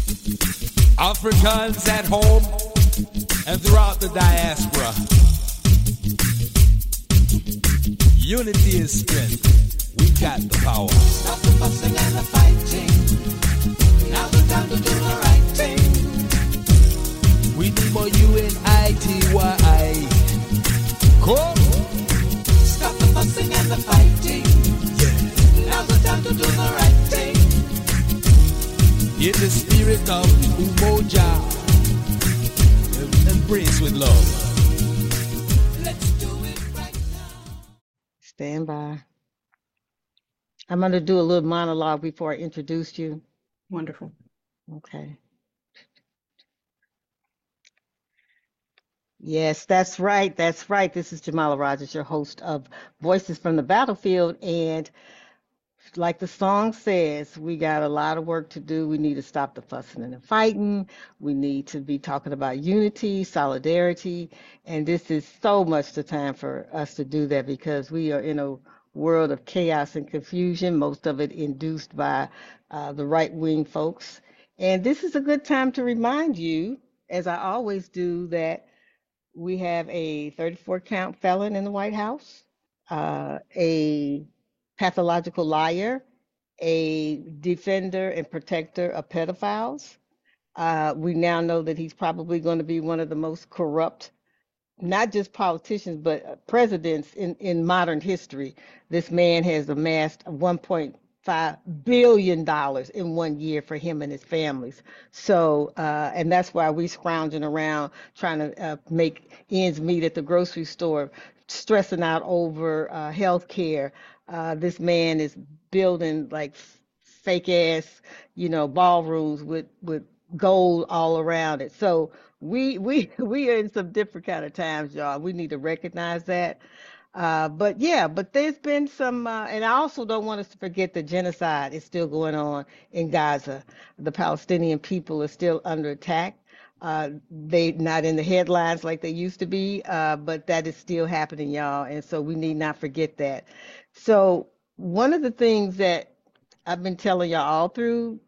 Africans at home and throughout the diaspora. Unity is strength. We got the power. Stop the fussing and the fighting. Now's the time to do the right thing. We need more UNITY. Come. Stop the fussing and the fighting. Yeah. Now's the time to do the right thing. In the spirit of Umoja, embrace with love. Let's do it right now. Stand by. I'm going to do a little monologue before I introduce you. Wonderful. Okay. Yes, that's right. That's right. This is Jamala Rogers, your host of Voices from the Battlefield. And like the song says, we got a lot of work to do. We need to stop the fussing and the fighting. We need to be talking about unity, solidarity. And this is so much the time for us to do that because we are in a world of chaos and confusion, most of it induced by the right-wing folks. And this is a good time to remind you, as I always do, that we have a 34-count felon in the White House, a pathological liar, a defender and protector of pedophiles. We now know that he's probably going to be one of the most corrupt, not just politicians, but presidents in modern history. This man has amassed $1.5 billion in 1 year for him and his families. So, and that's why we scrounging around trying to make ends meet at the grocery store, stressing out over health care. This man is building like fake ass, ballrooms with gold all around it. So we are in some different kind of times, y'all. We need to recognize that. But there's been some, and I also don't want us to forget the genocide is still going on in Gaza. The Palestinian people are still under attack. They not in the headlines like they used to be, but that is still happening, y'all. And so we need not forget that. So one of the things that I've been telling y'all all through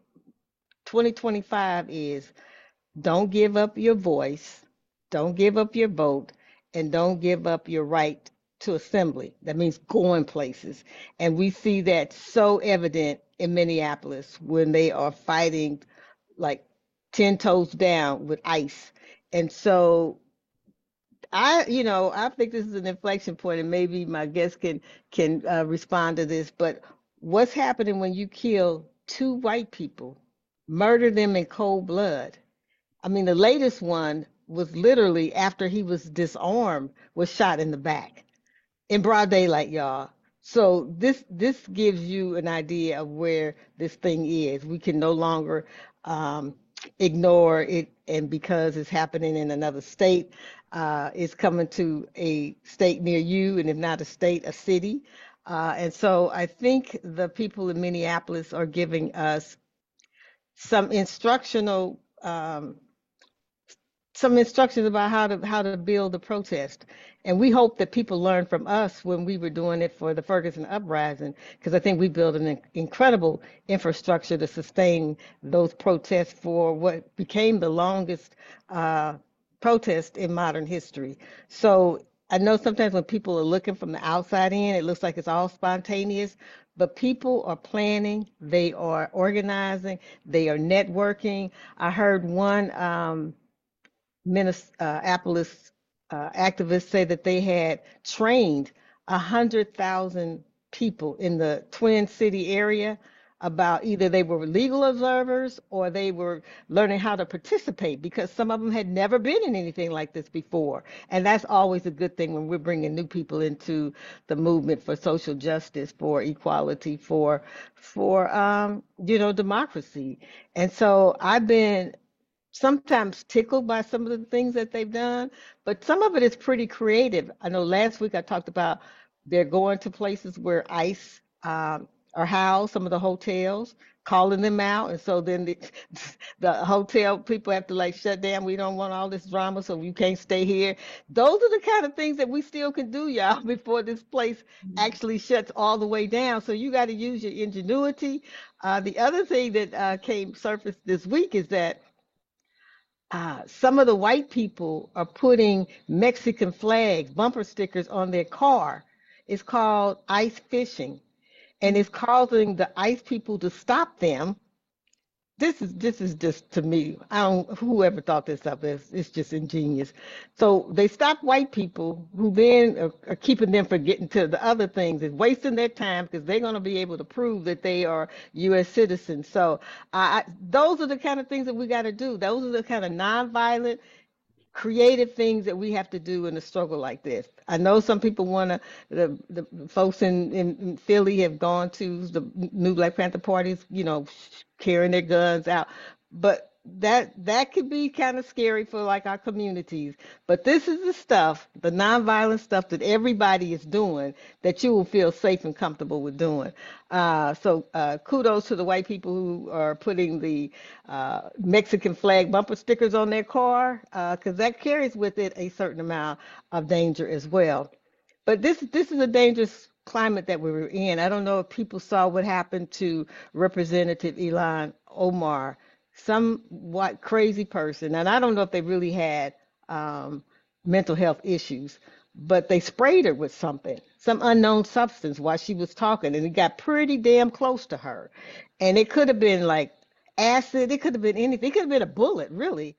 2025 is don't give up your voice, don't give up your vote, and don't give up your right to assembly. That means going places. And we see that so evident in Minneapolis when they are fighting like 10 toes down with ICE. And so I think this is an inflection point, and maybe my guest can respond to this. But what's happening when you kill two white people, murder them in cold blood? I mean, the latest one was literally after he was disarmed, was shot in the back in broad daylight, y'all. So this gives you an idea of where this thing is. We can no longer ignore it, and because it's happening in another state, it's coming to a state near you, and if not a state, a city. And so I think the people in Minneapolis are giving us some instructions about how to build the protest. And we hope that people learn from us when we were doing it for the Ferguson uprising, because I think we built an incredible infrastructure to sustain those protests for what became the longest protest in modern history. So I know sometimes when people are looking from the outside in, it looks like it's all spontaneous, but people are planning, they are organizing, they are networking. I heard one Minneapolis activists say that they had trained 100,000 people in the Twin City area about either they were legal observers or they were learning how to participate, because some of them had never been in anything like this before. And that's always a good thing when we're bringing new people into the movement for social justice, for equality, for democracy. And so I've been sometimes tickled by some of the things that they've done, but some of it is pretty creative. I know last week I talked about they're going to places where ICE are housed, some of the hotels, calling them out. And so then the hotel people have to like shut down. We don't want all this drama, so you can't stay here. Those are the kind of things that we still can do, y'all, before this place actually shuts all the way down. So you got to use your ingenuity. The other thing that came surfaced this week is that some of the white people are putting Mexican flags, bumper stickers on their car. It's called ice fishing, and it's causing the ICE people to stop them. This is just to me. I don't. Whoever thought this up it's just ingenious. So they stop white people who then are keeping them from getting to the other things. It's wasting their time because they're going to be able to prove that they are U.S. citizens. So those are the kind of things that we got to do. Those are the kind of nonviolent creative things that we have to do in a struggle like this. I know some people want to, the folks in Philly have gone to the new Black Panther parties, carrying their guns out, but that could be kind of scary for like our communities. But this is the stuff, the nonviolent stuff that everybody is doing that you will feel safe and comfortable with doing. So kudos to the white people who are putting the Mexican flag bumper stickers on their car, because that carries with it a certain amount of danger as well. But this is a dangerous climate that we were in. I don't know if people saw what happened to Representative Ilhan Omar, some what crazy person, and I don't know if they really had mental health issues, but they sprayed her with something, some unknown substance while she was talking, and it got pretty damn close to her. And it could have been like acid, it could have been anything, it could have been a bullet, really.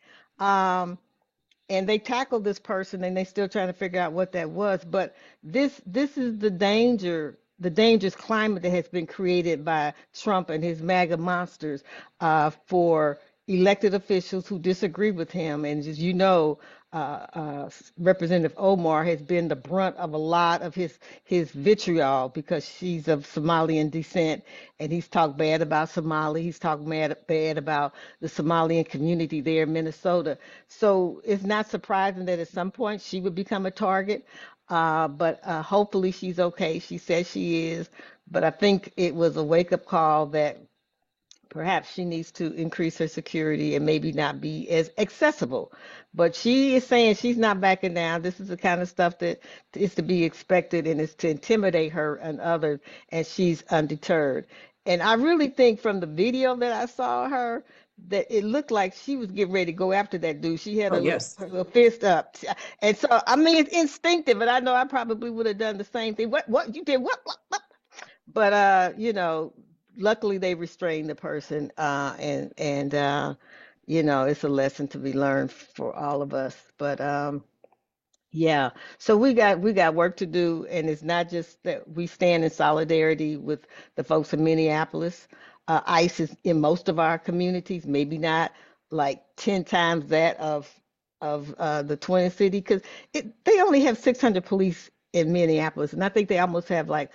And they tackled this person, and they still trying to figure out what that was. But this is the dangerous climate that has been created by Trump and his MAGA monsters for elected officials who disagree with him. And as you know, Representative Omar has been the brunt of a lot of his vitriol because she's of Somalian descent, and he's talked bad about Somali. He's talked bad about the Somalian community there in Minnesota. So it's not surprising that at some point she would become a target. But hopefully she's okay. She says she is, but I think it was a wake-up call that perhaps she needs to increase her security and maybe not be as accessible. But she is saying she's not backing down. This is the kind of stuff that is to be expected and is to intimidate her and others, and she's undeterred. And I really think from the video that I saw her, that it looked like she was getting ready to go after that dude. She had Oh, her yes. little fist up. And so, I mean, it's instinctive, but I know I probably would have done the same thing. What, you did, what? But, luckily they restrained the person, and it's a lesson to be learned for all of us. But yeah, so we got work to do, and it's not just that we stand in solidarity with the folks in Minneapolis. ICE is in most of our communities, maybe not like 10 times that of the Twin City, because they only have 600 police in Minneapolis, and I think they almost have like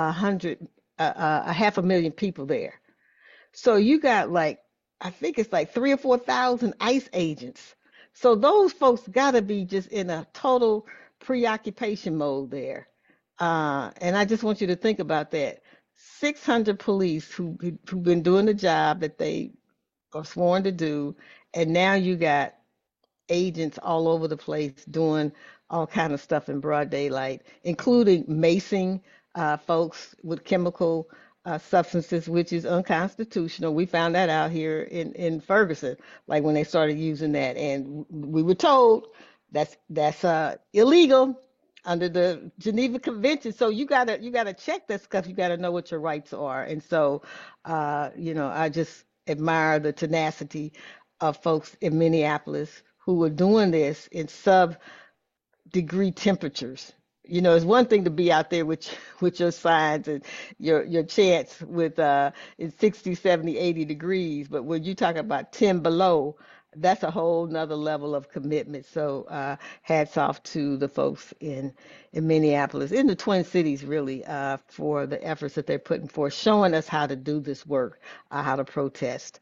500,000 people there. So you got like, I think it's like 3 or 4,000 ICE agents. So those folks got to be just in a total preoccupation mode there. And I just want you to think about that. 600 police who've been doing the job that they are sworn to do, and now you got agents all over the place doing all kind of stuff in broad daylight, including macing folks with chemical substances, which is unconstitutional. We found that out here in Ferguson, like when they started using that, and we were told that's illegal under the Geneva Convention. So you gotta check that stuff. You gotta know what your rights are. And so, I just admire the tenacity of folks in Minneapolis who are doing this in sub-degree temperatures. It's one thing to be out there with your signs and your chants with in 60, 70, 80 degrees, but when you talk about 10 below, that's a whole nother level of commitment. So hats off to the folks in Minneapolis, in the Twin Cities, really, for the efforts that they're putting forth, showing us how to do this work, how to protest.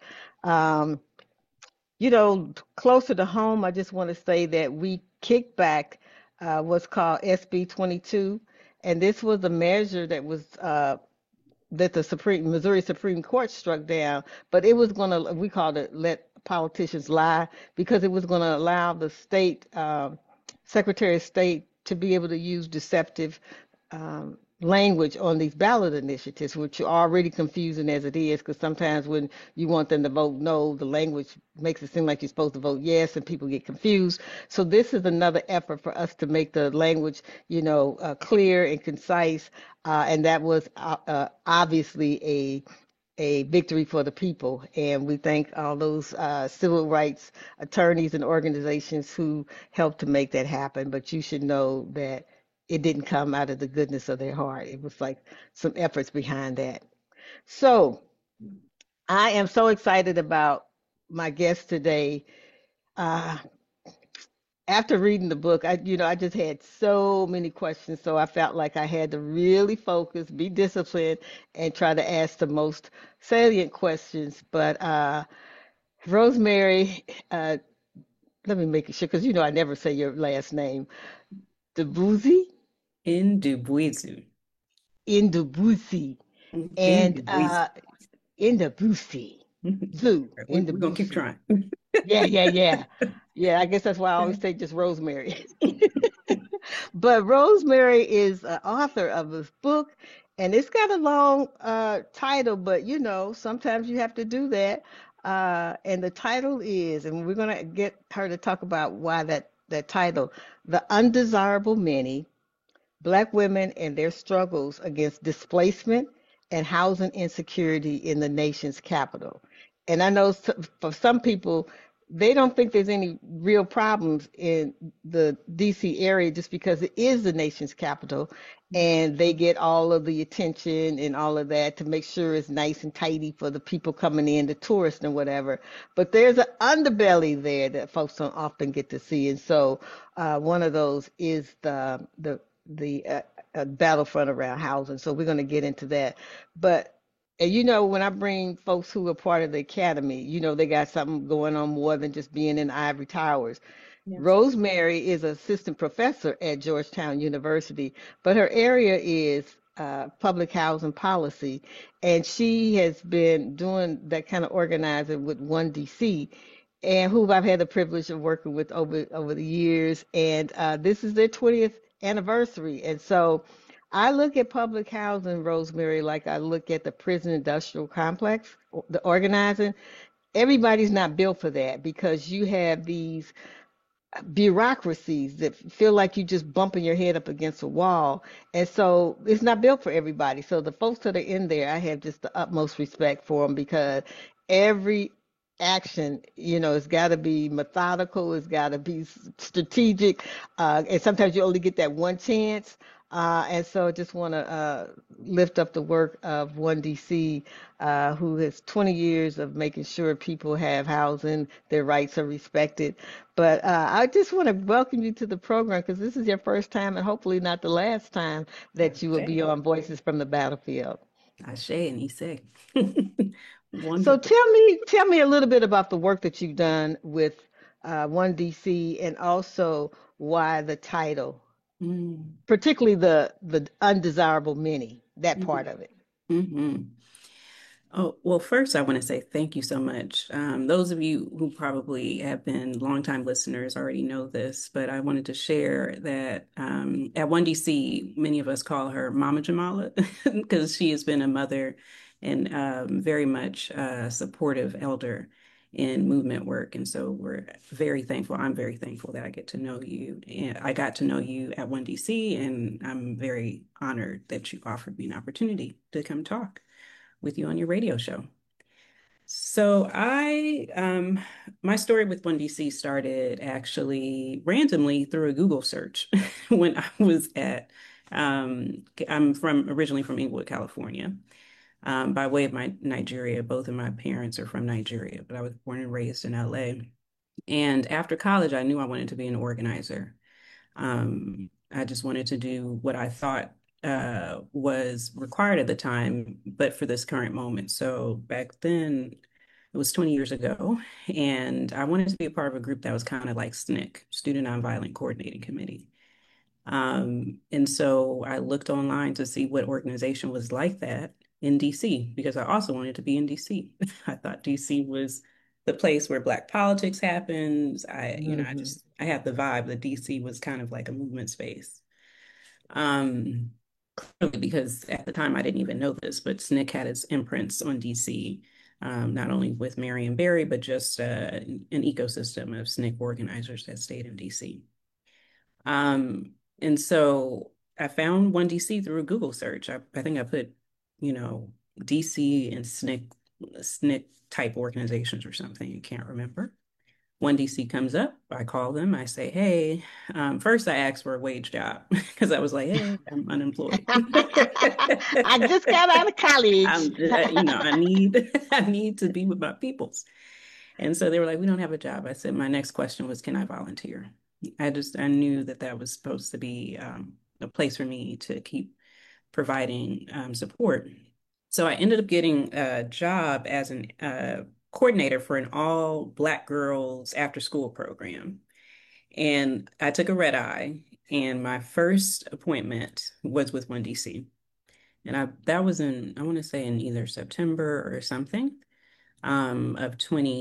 Closer to home, I just want to say that we kicked back what's called SB 22, and this was a measure that was that the Missouri Supreme Court struck down, but it was going to, we called it let politicians lie, because it was going to allow the state Secretary of State to be able to use deceptive language on these ballot initiatives, which are already confusing as it is, because sometimes when you want them to vote no, the language makes it seem like you're supposed to vote yes, and people get confused. So this is another effort for us to make the language, clear and concise, and that was obviously a victory for the people. And we thank all those civil rights attorneys and organizations who helped to make that happen. But you should know that it didn't come out of the goodness of their heart. It was like some efforts behind that. So I am so excited about my guest today. After reading the book, I just had so many questions, so I felt like I had to really focus, be disciplined, and try to ask the most salient questions. But Rosemary, let me make it sure, because I never say your last name. Debussy? Ndubuisi. Ndubuisi. And Ndubuisi. Zoo. We're going to keep trying. Yeah. Yeah, I guess that's why I always say just Rosemary. But Rosemary is an author of this book, and it's got a long title, but sometimes you have to do that. And the title is, and we're going to get her to talk about why that title, The Undesirable Many, Black Women and Their Struggles Against Displacement and Housing Insecurity in the Nation's Capital. And I know for some people, they don't think there's any real problems in the DC area just because it is the nation's capital, and they get all of the attention and all of that to make sure it's nice and tidy for the people coming in, the tourists and whatever. But there's an underbelly there that folks don't often get to see. And so one of those is the battlefront around housing. So we're going to get into that. But and when I bring folks who are part of the academy, they got something going on more than just being in ivory towers. Yes. Rosemary is assistant professor at Georgetown University, but her area is public housing policy, and she has been doing that kind of organizing with One DC, and who I've had the privilege of working with over the years, and this is their 20th anniversary, and so I look at public housing, Rosemary, like I look at the prison industrial complex, the organizing. Everybody's not built for that, because you have these bureaucracies that feel like you just bumping your head up against a wall. And so it's not built for everybody. So the folks that are in there, I have just the utmost respect for them, because every action, it's got to be methodical, it's got to be strategic, and sometimes you only get that one chance. And so I just want to lift up the work of One DC, who has 20 years of making sure people have housing, their rights are respected. But I just want to welcome you to the program, because this is your first time, and hopefully not the last time that you will be on Voices from the Battlefield. Ashe and Ise. So tell me a little bit about the work that you've done with One DC, and also why the title. Particularly the undesirable many, that part of it. Mm-hmm. Oh, well, first I want to say thank you so much. Those of you who probably have been longtime listeners already know this, but I wanted to share that at One DC, many of us call her Mama Jamala, because she has been a mother and very much a supportive elder in movement work. And so we're very thankful. I'm very thankful that I get to know you. And I got to know you at One DC, and I'm very honored that you offered me an opportunity to come talk with you on your radio show. So my story with One DC started actually randomly through a Google search when I was I'm originally from Inglewood, California. By way of Nigeria. Both of my parents are from Nigeria, but I was born and raised in LA. And after college, I knew I wanted to be an organizer. I just wanted to do what I thought was required at the time, but for this current moment. So back then, it was 20 years ago, and I wanted to be a part of a group that was kind of like SNCC, Student Nonviolent Coordinating Committee. And so I looked online to see what organization was like that. in DC because I also wanted to be in DC. I thought DC was the place where Black politics happens. Hmm. I had the vibe that DC was kind of like a movement space. Um, Clearly because at the time I didn't even know this, but SNCC had its imprints on DC, not only with Marion Barry, but just an ecosystem of SNCC organizers that stayed in DC. And so I found One DC through a Google search. I think I put, you know, DC and SNCC type organizations or something. I can't remember. One DC comes up, I call them, I say, hey, first I asked for a wage job because I was like, hey, I'm unemployed. I just got out of college. I need to be with my peoples. And so they were like, we don't have a job. I said, my next question was, can I volunteer? I knew that that was supposed to be a place for me to keep providing support. So I ended up getting a job as an coordinator for an all Black girls after school program. And I took a red eye, and my first appointment was with One DC. And that was in, I want to say in either September or something of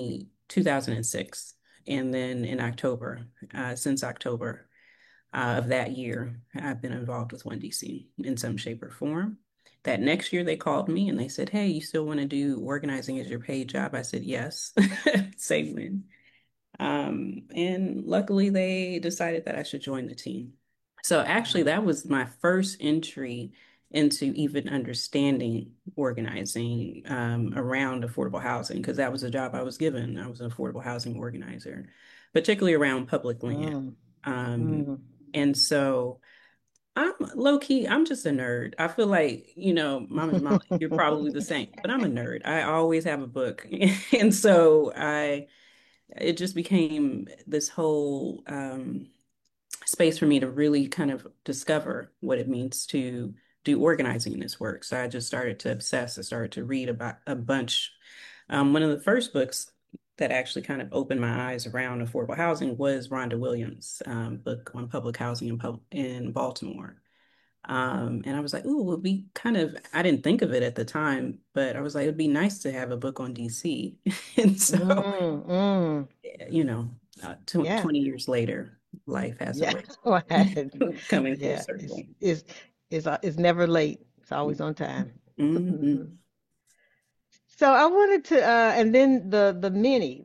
2006. And then in October, since October of that year, I've been involved with One DC in some shape or form. That next year they called me and they said, hey, you still want to do organizing as your paid job? I said, yes. Say when. And luckily they decided that I should join the team. So actually, that was my first entry into even understanding organizing around affordable housing, because that was a job I was given. I was an affordable housing organizer, particularly around public land. Mm, Um, mm. and so I'm low key, I'm just a nerd. I feel like, Mama Jamala, you're probably the same, but I'm a nerd. I always have a book. And so it just became this whole space for me to really kind of discover what it means to do organizing in this work. So I just started to obsess. I started to read about a bunch. One of the first books that actually kind of opened my eyes around affordable housing was Rhonda Williams' book on public housing in Baltimore. And I was like, ooh, it would be kind of, I didn't think of it at the time, but I was like, it'd be nice to have a book on DC. And so, Mm, mm. you know, Yeah, 20 years later, life has a yeah. way Right. coming full Yeah, circle. it's never late. It's always on time. Hmm. So I wanted to, and then the many,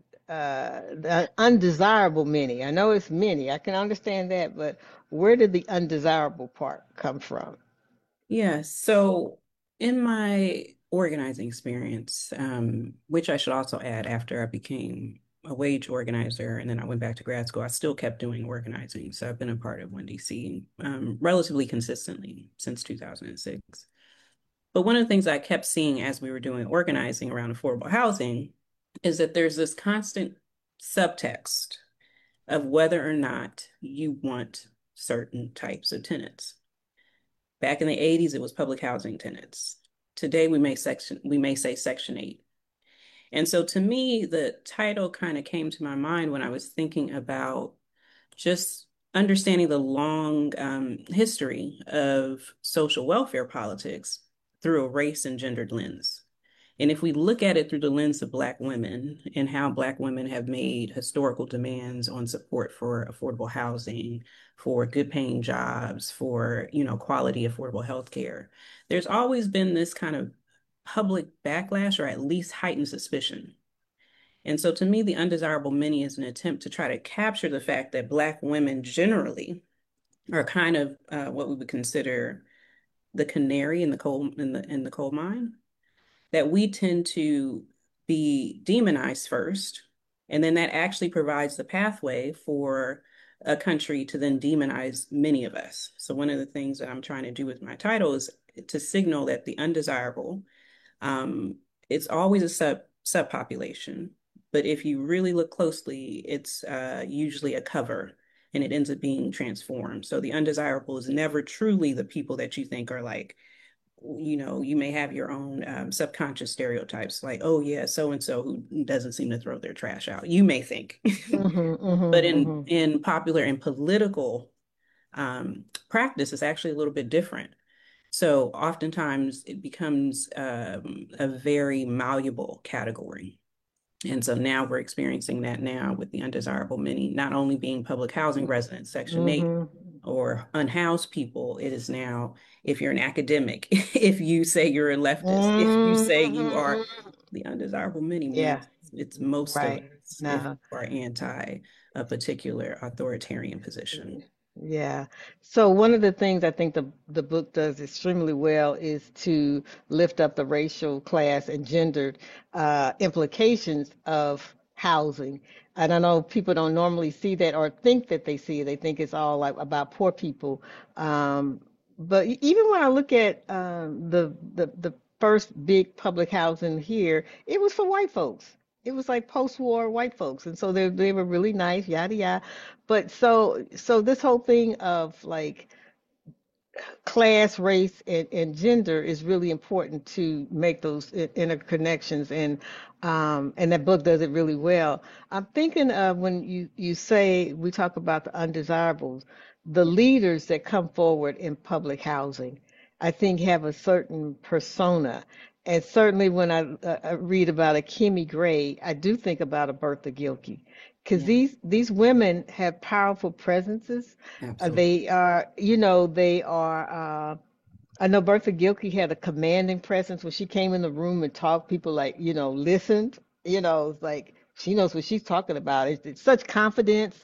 the undesirable many. I know it's many. I can understand that, but where did the undesirable part come from? Yeah. So in my organizing experience, which I should also add after I became a wage organizer and then I went back to grad school, I still kept doing organizing. So I've been a part of One DC relatively consistently since 2006. But one of the things I kept seeing as we were doing organizing around affordable housing is that there's this constant subtext of whether or not you want certain types of tenants. Back in the 80s, it was public housing tenants. Today we may say Section 8. And so to me, the title kind of came to my mind when I was thinking about just understanding the long history of social welfare politics through a race and gendered lens. And if we look at it through the lens of Black women and how Black women have made historical demands on support for affordable housing, for good paying jobs, for, quality affordable health care, there's always been this kind of public backlash or at least heightened suspicion. And so to me, the undesirable many is an attempt to try to capture the fact that Black women generally are kind of what we would consider the canary in the coal mine, that we tend to be demonized first, and then that actually provides the pathway for a country to then demonize many of us. So one of the things that I'm trying to do with my title is to signal that the undesirable, um, it's always a subpopulation, but if you really look closely, it's usually a cover. And it ends up being transformed. So the undesirable is never truly the people that you think are like, you may have your own subconscious stereotypes, like, oh yeah, so and so who doesn't seem to throw their trash out. You may think, Hmm. but Hmm. Hmm. in popular and political practice, it's actually a little bit different. So oftentimes it becomes a very malleable category. And so now we're experiencing that now with the undesirable many, not only being public housing residents, Section 8, Mm-hmm. or unhoused people. It is now, if you're an academic, if you say you're a leftist, if you say you are Mm-hmm. the undesirable many, Yeah, means it's most of right. us if No. you are anti a particular authoritarian position. Yeah. So one of the things I think the book does extremely well is to lift up the racial, class, and gendered implications of housing. And I know people don't normally see that or think that they see it. They think it's all like about poor people. Um, but even when I look at the first big public housing here, it was for white folks. It was like post-war white folks, and so they were really nice, yada yada. But so this whole thing of like class, race, and gender is really important to make those interconnections, and that book does it really well. I'm thinking of when you say we talk about the undesirables, the leaders that come forward in public housing, I think have a certain persona. And certainly when I read about a Kimmy Gray, I do think about a Bertha Gilkey, because Yeah, these women have powerful presences. absolutely. They are, they are. I know Bertha Gilkey had a commanding presence when she came in the room and talked. People like, listened. It's like she knows what she's talking about. It's such confidence.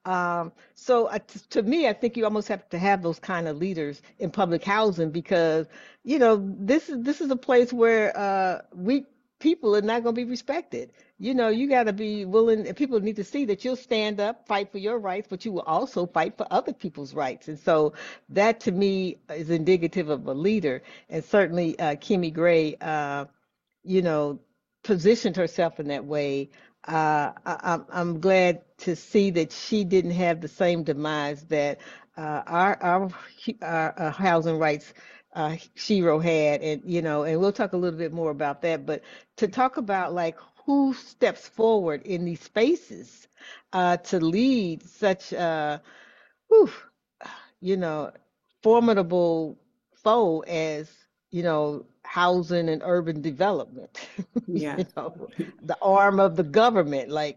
So to me, I think you almost have to have those kind of leaders in public housing because, this is a place where we people are not going to be respected. You got to be willing, and people need to see that you'll stand up, fight for your rights, but you will also fight for other people's rights. And so that to me is indicative of a leader. And certainly Kimmy Gray, you know, positioned herself in that way. I'm glad to see that she didn't have the same demise that our housing rights Shiro had, and we'll talk a little bit more about that. But to talk about like who steps forward in these spaces to lead such whew, you know, formidable foe as, housing and urban development, Yeah. the arm of the government, like,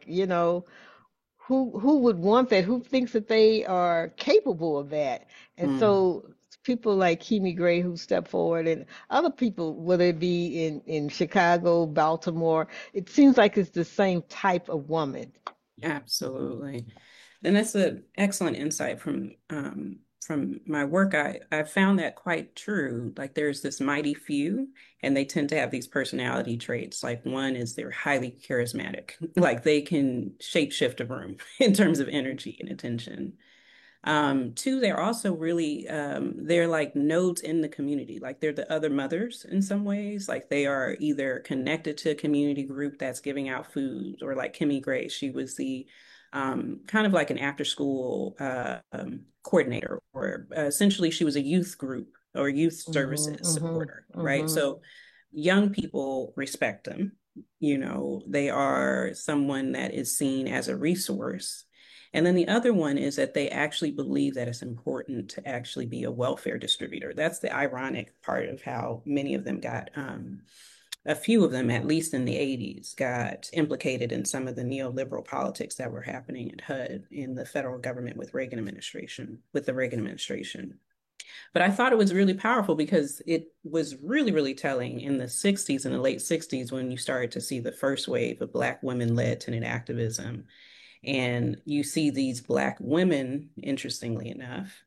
who would want that? Who thinks that they are capable of that? And Mm. so people like Kimi Gray who step forward and other people, whether it be in Chicago, Baltimore, it seems like it's the same type of woman. Absolutely. And that's an excellent insight from my work. I found that quite true. Like there's this mighty few, and they tend to have these personality traits. Like one is they're highly charismatic. Like they can shapeshift a room in terms of energy and attention. Two, they're also really they're like nodes in the community. Like they're the other mothers in some ways. Like they are either connected to a community group that's giving out food, or like Kimmy Gray, she was the kind of like an after school coordinator, or essentially she was a youth group or youth Hmm. services Hmm. supporter, right? Hmm. So young people respect them. They are someone that is seen as a resource. And then the other one is that they actually believe that it's important to actually be a welfare distributor. That's the ironic part of how many of them got, a few of them, at least in the 80s, got implicated in some of the neoliberal politics that were happening at HUD in the federal government with the Reagan administration. But I thought it was really powerful because it was really, really telling in the 60s and the late 60s when you started to see the first wave of Black women-led tenant activism, and you see these Black women, interestingly enough,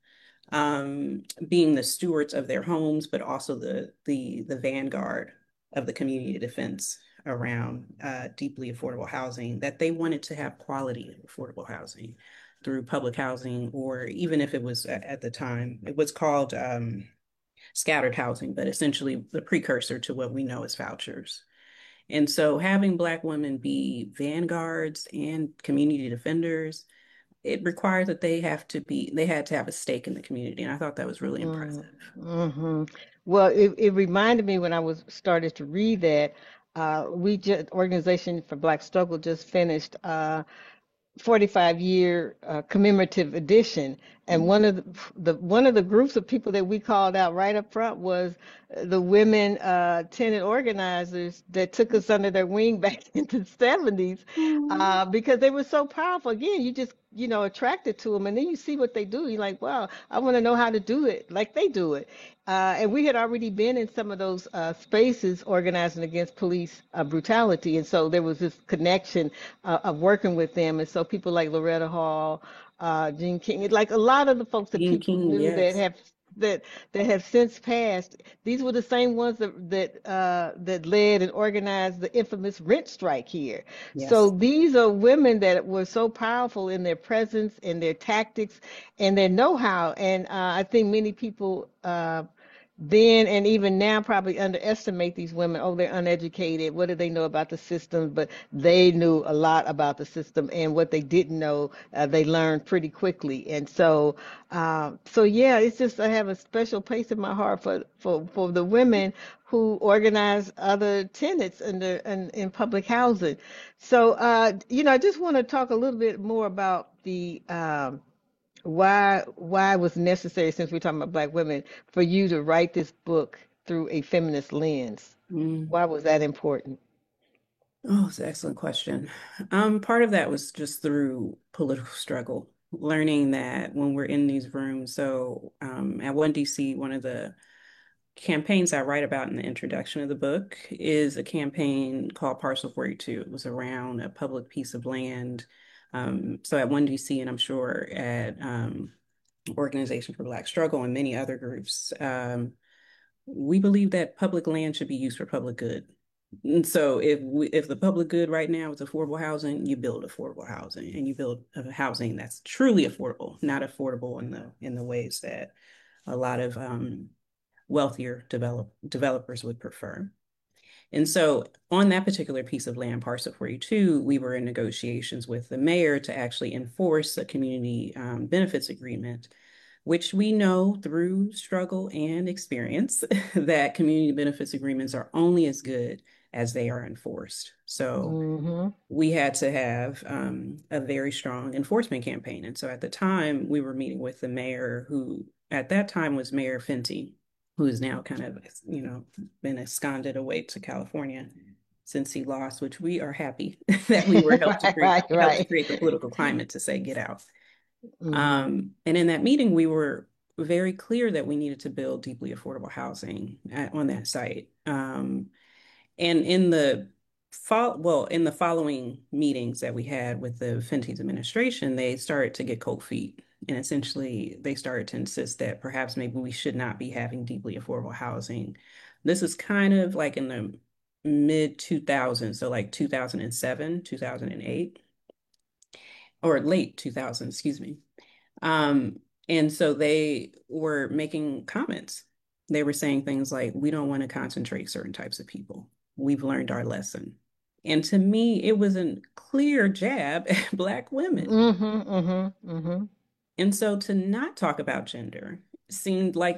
being the stewards of their homes, but also the vanguard of the community defense around deeply affordable housing, that they wanted to have quality affordable housing through public housing, or even if it was at the time, it was called scattered housing, but essentially the precursor to what we know as vouchers. And so having Black women be vanguards and community defenders, it requires that they had to have a stake in the community. And I thought that was really impressive. Mm-hmm. Well, it reminded me when I was started to read that we just Organization for Black Struggle just finished 45-year commemorative edition. And one of the groups of people that we called out right up front was the women tenant organizers that took us under their wing back in the 70s, Mhm. because they were so powerful. Again, you just, attracted to them, and then you see what they do. You're like, wow, I want to know how to do it like they do it. And we had already been in some of those spaces organizing against police brutality, and so there was this connection of working with them. And so people like Loretta Hall, Gene King, like a lot of the folks that Dean people King, knew yes. that that have since passed. These were the same ones that led and organized the infamous rent strike here. So Yes. these are women that were so powerful in their presence, in their tactics, and their know-how. And I think many people then and even now probably underestimate these women. Oh, they're uneducated. What do they know about the system? But they knew a lot about the system, and what they didn't know, they learned pretty quickly. And so yeah, it's just I have a special place in my heart for the women who organize other tenants in public housing. So I just want to talk a little bit more about the why it was necessary, since we're talking about Black women, for you to write this book through a feminist lens. Mm. Why was that important? Oh, it's an excellent question. Part of that was just through political struggle, learning that when we're in these rooms. So, at One DC, one of the campaigns I write about in the introduction of the book is a campaign called Parcel 42. It was around a public piece of land. So at One DC, and I'm sure at Organization for Black Struggle and many other groups, we believe that public land should be used for public good. And so if the public good right now is affordable housing, you build affordable housing, and you build a housing that's truly affordable, not affordable in the ways that a lot of wealthier developers would prefer. And so on that particular piece of land, Parcel 42, we were in negotiations with the mayor to actually enforce a community benefits agreement, which we know through struggle and experience that community benefits agreements are only as good as they are enforced. So Mm-hmm. we had to have a very strong enforcement campaign. And so at the time, we were meeting with the mayor, who at that time was Mayor Fenty, who is now kind of, been absconded away to California since he lost, which we are happy that we were Right, right, helped to right. create the political climate to say, get out. Mm-hmm. And in that meeting, we were very clear that we needed to build deeply affordable housing on that site. And in the following meetings that we had with the Fenty's administration, they started to get cold feet. And essentially, they started to insist that perhaps maybe we should not be having deeply affordable housing. This is kind of like in the mid 2000s, so like 2007, 2008, or late 2000, excuse me. And so they were making comments. They were saying things like, we don't want to concentrate certain types of people. We've learned our lesson. And to me, it was a clear jab at Black women. Mm-hmm. Mm-hmm. Mm-hmm. And so to not talk about gender seemed like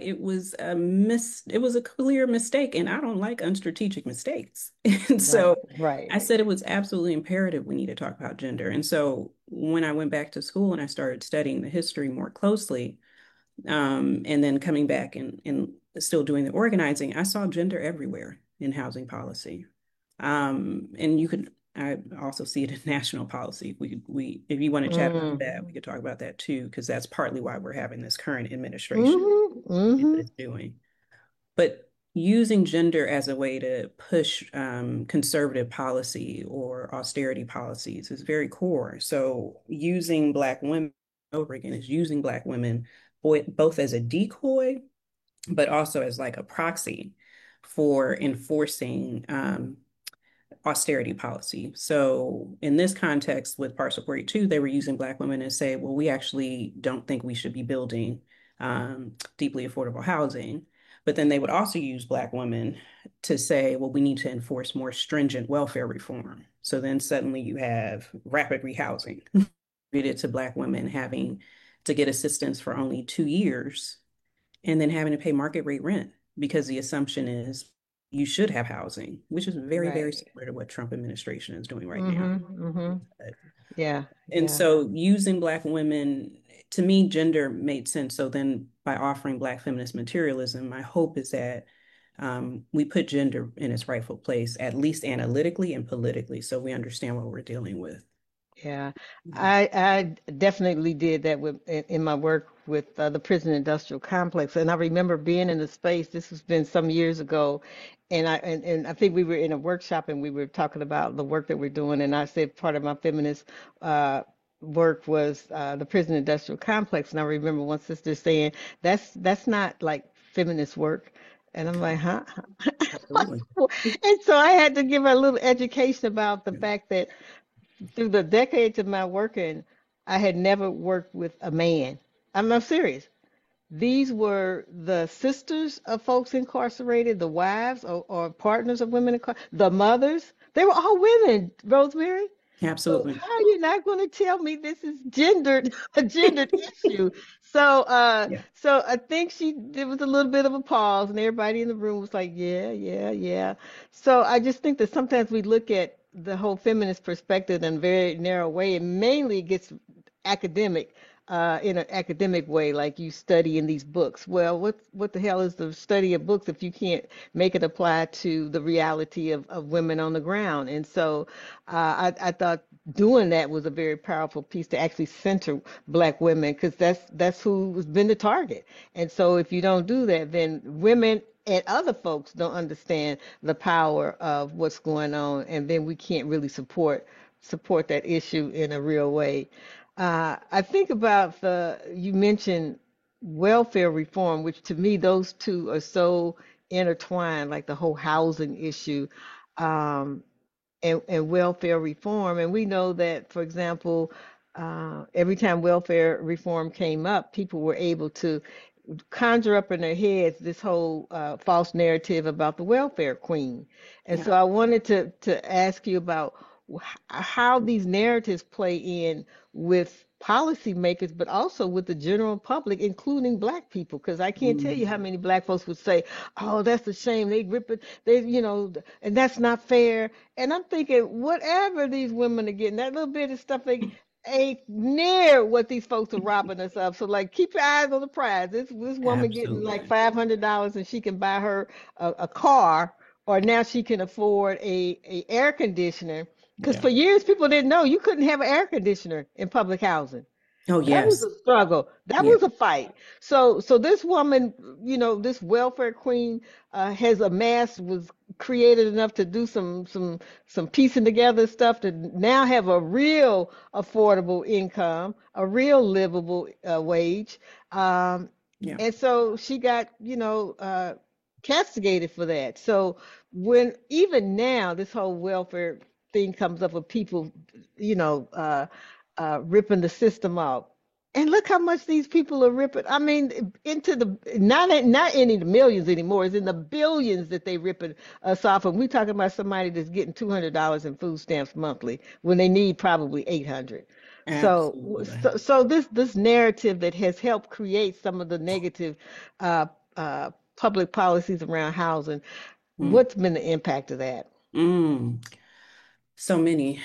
it was a clear mistake. And I don't like unstrategic mistakes. And Right, so right. I said it was absolutely imperative we need to talk about gender. And so when I went back to school and I started studying the history more closely, and then coming back and still doing the organizing, I saw gender everywhere in housing policy. And I also see it in national policy. If you want to chat about that, we Mm-hmm. could talk about that too, because that's partly why we're having this current administration Mm-hmm. and what Mm-hmm. it's doing. But using gender as a way to push conservative policy or austerity policies is very core. So using Black women over again is using Black women both as a decoy, but also as like a proxy for enforcing austerity policy. So in this context with Parcel 42, they were using Black women to say, well, we actually don't think we should be building deeply affordable housing. But then they would also use Black women to say, well, we need to enforce more stringent welfare reform. So then suddenly you have rapid rehousing related to Black women having to get assistance for only 2 years and then having to pay market rate rent because the assumption is you should have housing, which is very, very Right. similar to what Trump administration is doing right now. Mm-hmm. Mm-hmm. Yeah, And yeah. so using Black women to me, gender made sense. So then by offering Black feminist materialism, my hope is that we put gender in its rightful place, at least analytically and politically, so we understand what we're dealing with. Yeah, Mhm. I definitely did that in my work with the prison industrial complex, and I remember being in the space. This has been some years ago, and I think we were in a workshop and we were talking about the work that we're doing, and I said part of my feminist uh, work was the prison industrial complex, and I remember one sister saying that's not like feminist work, and I'm like, huh? Absolutely. And so I had to give her a little education about the fact that through the decades of my working, I had never worked with a man. I'm serious. These were the sisters of folks incarcerated, the wives or partners of women incarcerated, the mothers. They were all women, Rosemary. So Absolutely. how are you not going to tell me this is gendered, a gendered issue? So, Yeah. so I think there was a little bit of a pause, and everybody in the room was like, yeah, yeah, yeah. So I just think that sometimes we look at the whole feminist perspective in a very narrow way, and mainly it gets academic, in an academic way, like you study in these books. Well, what the hell is the study of books if you can't make it apply to the reality of women on the ground? And so I thought doing that was a very powerful piece to actually center Black women because that's who's been the target. And so if you don't do that, then women and other folks don't understand the power of what's going on, and then we can't really support that issue in a real way. I think about you mentioned welfare reform, which to me, those two are so intertwined, like the whole housing issue. Um, and welfare reform. And we know that, for example, every time welfare reform came up, people were able to conjure up in their heads this whole false narrative about the welfare queen. And Yeah. so I wanted to ask you about how these narratives play in with policymakers, but also with the general public, including Black people, because I can't tell you Mm. how many Black folks would say, "Oh, that's a shame. They rip it. And that's not fair." And I'm thinking, whatever these women are getting, that little bit of stuff they ain't near what these folks are robbing us of. So like keep your eyes on the prize. This woman getting like Absolutely. $500 and she can buy her a car, or now she can afford a air conditioner. Because Yeah. for years people didn't know you couldn't have an air conditioner in public housing. Oh, That was yes. a struggle. That Yeah. was a fight. So this woman, this welfare queen, has amassed, was created enough to do some piecing together stuff to now have a real affordable income, a real livable wage. Um, Yeah. and so she got, castigated for that. So when even now this whole welfare thing comes up with people, ripping the system off. And look how much these people are ripping. I mean, into the not any the millions anymore. It's in the billions that they ripping us off. And we talking about somebody that's getting $200 in food stamps monthly when they need probably 800. Absolutely. So this narrative that has helped create some of the negative uh, public policies around housing. Mm. What's been the impact of that? Mm. So many.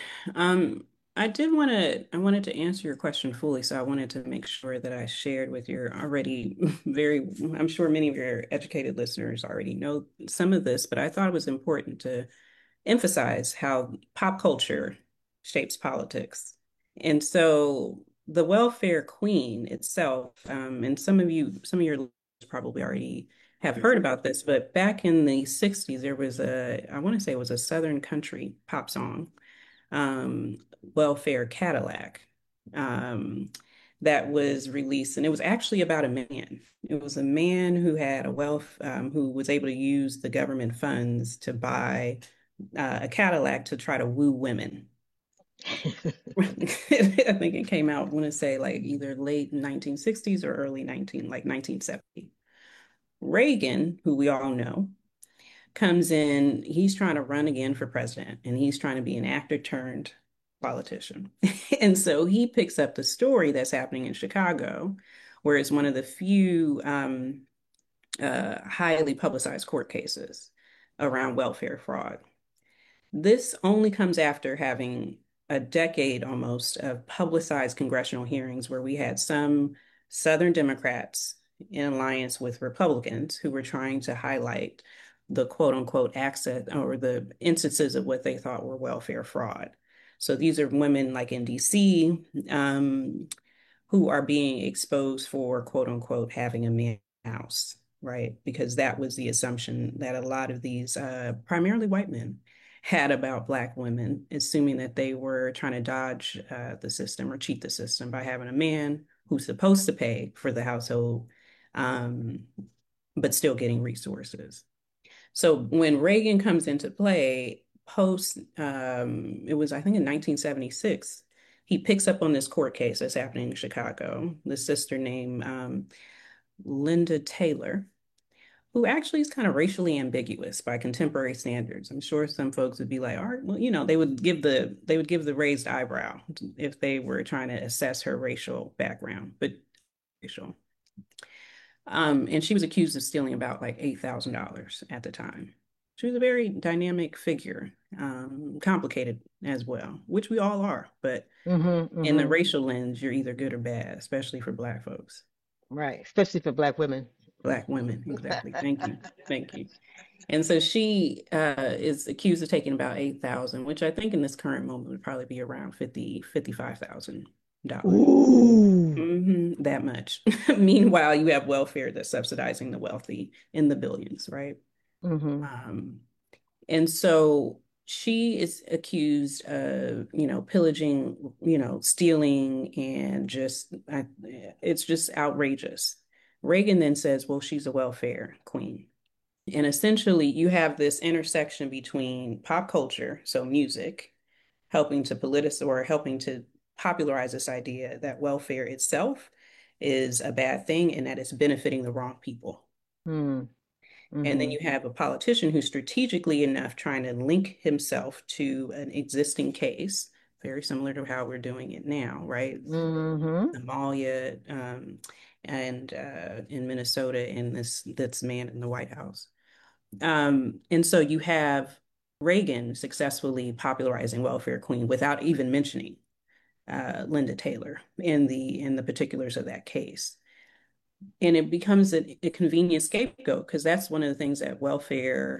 I wanted to answer your question fully, so I wanted to make sure that I shared with your already I'm sure many of your educated listeners already know some of this, but I thought it was important to emphasize how pop culture shapes politics. And so the welfare queen itself, and some of your listeners probably already have heard about this, but back in the 60s, there was I want to say it was a Southern country pop song, um, Welfare Cadillac, um, that was released. And it was actually about a man. It was a man who had who was able to use the government funds to buy a Cadillac to try to woo women. I think it came out, I want to say like either late 1960s or early 1970. Reagan, who we all know, comes in, he's trying to run again for president and he's trying to be an actor turned politician. And so he picks up the story that's happening in Chicago, where it's one of the few highly publicized court cases around welfare fraud. This only comes after having a decade almost of publicized congressional hearings where we had some Southern Democrats in alliance with Republicans who were trying to highlight the quote unquote access or the instances of what they thought were welfare fraud. So these are women like in DC, who are being exposed for quote unquote having a man house, right? Because that was the assumption that a lot of these primarily white men had about Black women, assuming that they were trying to dodge the system or cheat the system by having a man who's supposed to pay for the household, um, but still getting resources. So when Reagan comes into play, post, it was, I think, in 1976, he picks up on this court case that's happening in Chicago. The sister named Linda Taylor, who actually is kind of racially ambiguous by contemporary standards. I'm sure some folks would be like, all right, well, they would give the raised eyebrow if they were trying to assess her racial background, but racial. And she was accused of stealing about like $8,000 at the time. She was a very dynamic figure, complicated as well, which we all are. But in the racial lens, you're either good or bad, especially for Black folks. Right, especially for Black women. Black women, exactly. Thank you. Thank you. And so she is accused of taking about 8,000, which I think in this current moment would probably be around $55,000. That much. Meanwhile, you have welfare that's subsidizing the wealthy in the billions, right? And so she is accused of, pillaging, stealing, and it's just outrageous. Reagan then says, well, she's a welfare queen. And essentially, you have this intersection between pop culture, so music, helping to popularize this idea that welfare itself is a bad thing and that it's benefiting the wrong people. And then you have a politician who's strategically enough trying to link himself to an existing case, very similar to how we're doing it now, right? Somalia, and in Minnesota, and this man in the White House. And so you have Reagan successfully popularizing welfare queen without even mentioning Linda Taylor in the particulars of that case. And it becomes a convenient scapegoat because that's one of the things that welfare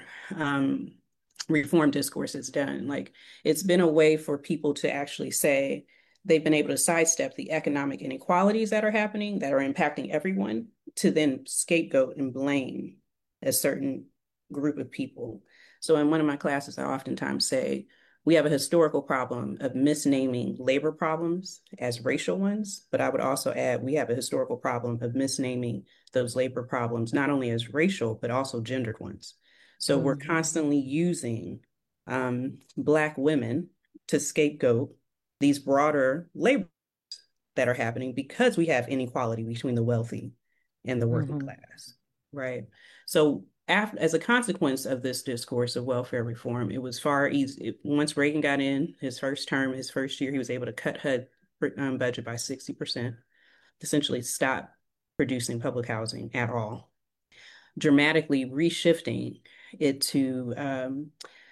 reform discourse has done. Like, it's been a way for people to actually say they've been able to sidestep the economic inequalities that are happening, that are impacting everyone, to then scapegoat and blame a certain group of people. So in one of my classes, I oftentimes say, we have a historical problem of misnaming labor problems as racial ones, but I would also add we have a historical problem of misnaming those labor problems not only as racial, but also gendered ones. So we're constantly using Black women to scapegoat these broader labor that are happening because we have inequality between the wealthy and the working class, right? So as a consequence of this discourse of welfare reform, it was far easier. Once Reagan got in his first term, his first year, he was able to cut HUD budget by 60%, essentially stop producing public housing at all, dramatically reshifting it to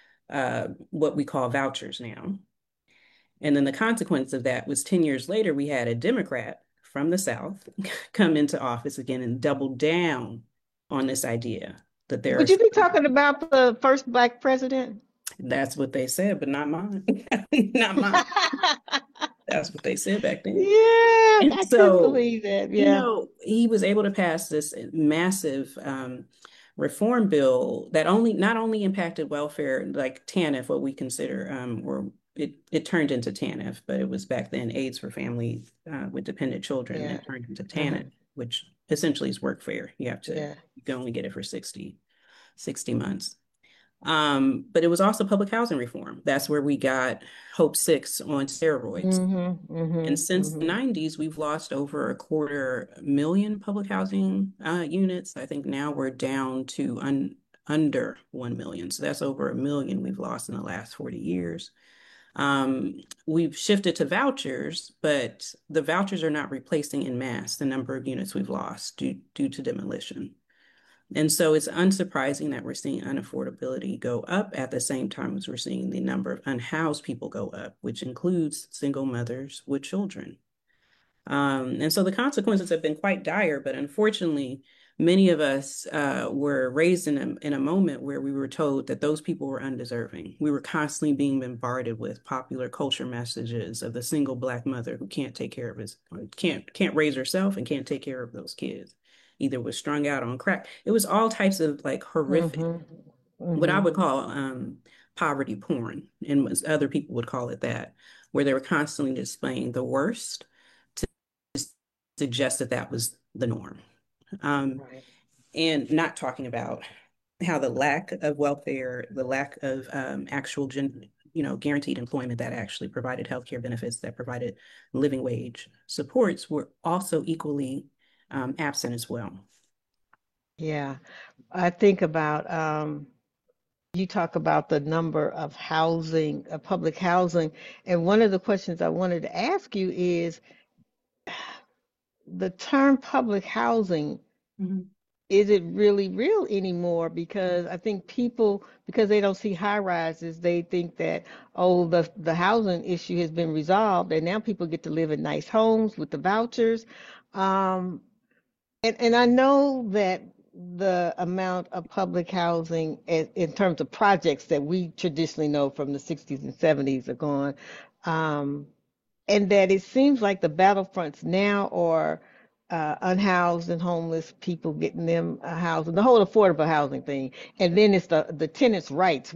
what we call vouchers now. And then the consequence of that was 10 years later, we had a Democrat from the South come into office again and double down on this idea. Would you be talking about the first Black president? That's what they said, but not mine. Not mine. That's what they said back then. Yeah, I couldn't believe that. Yeah. He was able to pass this massive reform bill that not only impacted welfare, like TANF, what we consider, or it turned into TANF, but it was back then AIDS for families with dependent children that turned into TANF, which essentially is workfare. You can only get it for 60 months. But it was also public housing reform. That's where we got Hope 6 on steroids. And since the 90s, we've lost over 250,000 public housing units. I think now we're down to under 1 million. So that's over 1 million we've lost in the last 40 years. We've shifted to vouchers, but the vouchers are not replacing en masse the number of units we've lost due to demolition. And so it's unsurprising that we're seeing unaffordability go up at the same time as we're seeing the number of unhoused people go up, which includes single mothers with children. And so the consequences have been quite dire, but unfortunately, many of us were raised in a moment where we were told that those people were undeserving. We were constantly being bombarded with popular culture messages of the single Black mother who can't take care of his, can't raise herself and can't take care of those kids, either was strung out on crack. It was all types of like horrific, Mm-hmm. what I Mm-hmm. would call poverty porn, and other people would call it that, where they were constantly displaying the worst to suggest that that was the norm. Right. And not talking about how the lack of welfare, the lack of actual guaranteed employment that actually provided healthcare benefits, that provided living wage supports, were also equally absent as well. Yeah. I think about you talk about the number of housing, public housing, and one of the questions I wanted to ask you is the term public housing, Mhm. is it really real anymore? Because I think people, because they don't see high rises, they think that, oh, the housing issue has been resolved, and now people get to live in nice homes with the vouchers. Um, and I know that the amount of public housing in terms of projects that we traditionally know from the 60s and 70s are gone. Um, and that it seems like the battlefronts now are unhoused and homeless people, getting them a house, and the whole affordable housing thing. And then it's the tenants' rights,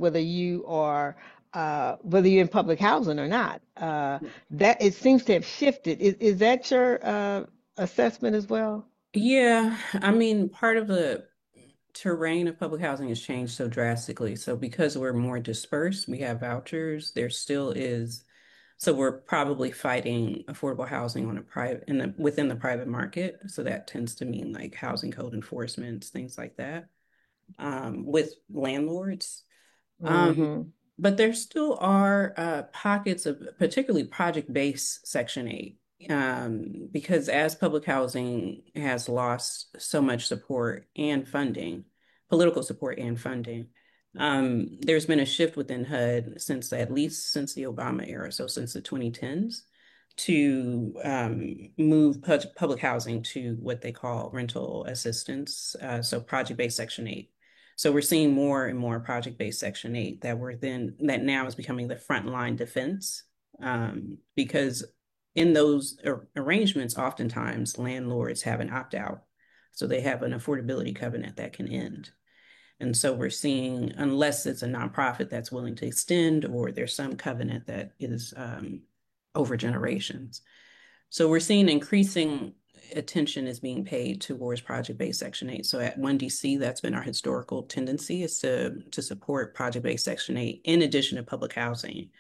whether you're in public housing or not. That it seems to have shifted. Is that your assessment as well? Yeah, I mean, part of the terrain of public housing has changed so drastically. So because we're more dispersed, we have vouchers, there still is. So we're probably fighting affordable housing on a private within the private market. So that tends to mean like housing code enforcements, things like that, with landlords. Um, Mm-hmm. but there still are pockets of particularly project-based Section 8, because as public housing has lost so much support and funding, political support and funding, there's been a shift within HUD since at least since the Obama era, so since the 2010s, to move public housing to what they call rental assistance, so project-based Section 8. So we're seeing more and more project-based Section 8 that now is becoming the frontline defense, because in those arrangements, oftentimes landlords have an opt-out. So they have an affordability covenant that can end. And so we're seeing, unless it's a nonprofit that's willing to extend, or there's some covenant that is over generations. So we're seeing increasing attention is being paid towards project-based Section 8. So at 1DC, that's been our historical tendency, is to support project-based Section 8 in addition to public housing.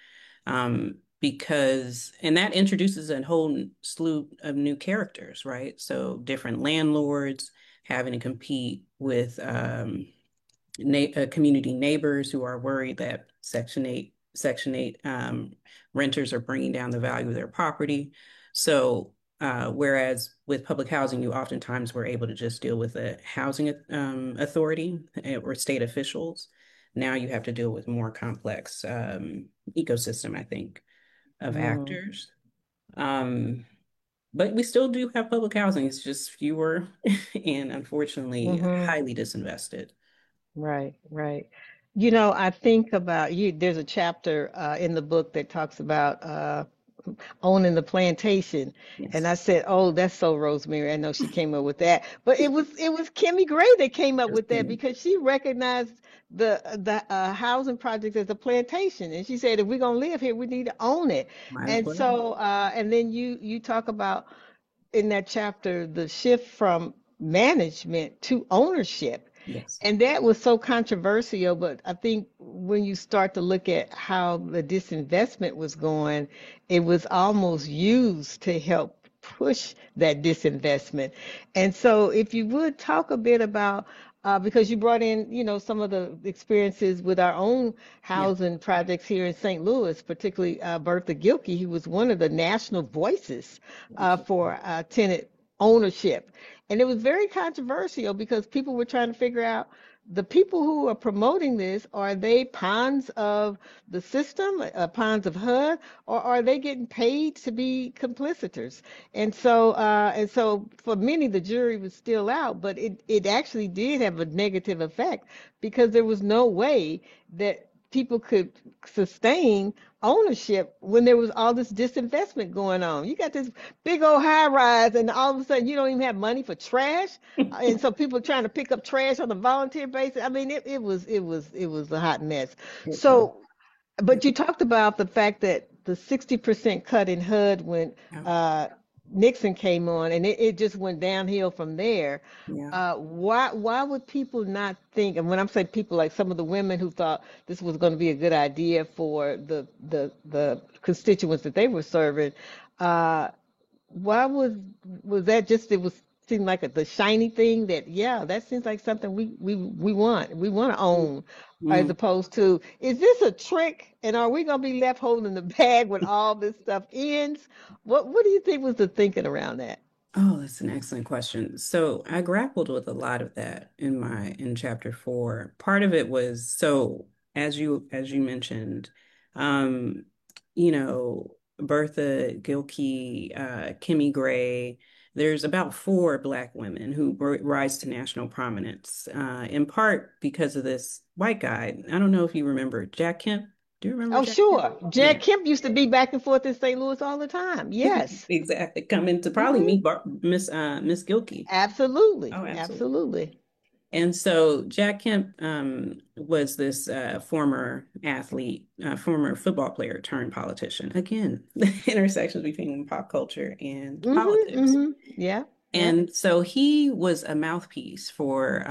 And that introduces a whole slew of new characters, right? So different landlords having to compete with community neighbors who are worried that Section 8 renters are bringing down the value of their property. So whereas with public housing, you oftentimes were able to just deal with a housing authority or state officials. Now you have to deal with more complex ecosystem, I think, of Mm. actors. But we still do have public housing. It's just fewer and unfortunately Mm-hmm. highly disinvested. Right, right. I think about you. There's a chapter in the book that talks about owning the plantation, and Yes. I said, "Oh, that's so Rosemary." I know she came up with that, but it was Kimmy Gray that came up Just with that kidding. because she recognized the housing project as a plantation, and she said, "If we're gonna live here, we need to own it." Might as And well. so, and then you talk about in that chapter the shift from management to ownership. Yes. And that was so controversial, but I think when you start to look at how the disinvestment was going, it was almost used to help push that disinvestment. And so if you would talk a bit about, because you brought in, some of the experiences with our own Yeah. housing projects here in St. Louis, particularly Bertha Gilkey, who was one of the national voices for tenant ownership. And it was very controversial because people were trying to figure out the people who are promoting this, are they pawns of the system, pawns of HUD, or are they getting paid to be complicitors? And so for many, the jury was still out, but it actually did have a negative effect because there was no way that people could sustain ownership when there was all this disinvestment going on. You got this big old high rise, and all of a sudden you don't even have money for trash, and so people are trying to pick up trash on a volunteer basis. I mean, it was a hot mess. It was. So, but you talked about the fact that the 60% cut in HUD when Yeah. Nixon came on, and it just went downhill from there. Yeah. Why would people not think? And when I'm saying people, like some of the women who thought this was going to be a good idea for the constituents that they were serving, uh, why was that just it was seemed like the shiny thing that yeah, that seems like something we want to own, as Mm. opposed to, is this a trick and are we going to be left holding the bag when all this stuff ends? What do you think was the thinking around that? Oh, that's an excellent question. So I grappled with a lot of that in chapter 4. Part of it was so as you mentioned, um, you know, Bertha Gilkey, Kimmy Gray. There's about four Black women who rise to national prominence, in part because of this white guy. I don't know if you remember Jack Kemp. Do you remember Oh, Jack Kemp? sure. Yeah. Jack Kemp used to be back and forth in St. Louis all the time. Yes. Exactly. Coming to probably Hmm. meet Miss Gilkey. Absolutely. Oh, absolutely. Absolutely. And so Jack Kemp was this former athlete, former football player turned politician. Again, the intersections between pop culture and Hmm. politics. Hmm. Yeah. Yeah. And so he was a mouthpiece for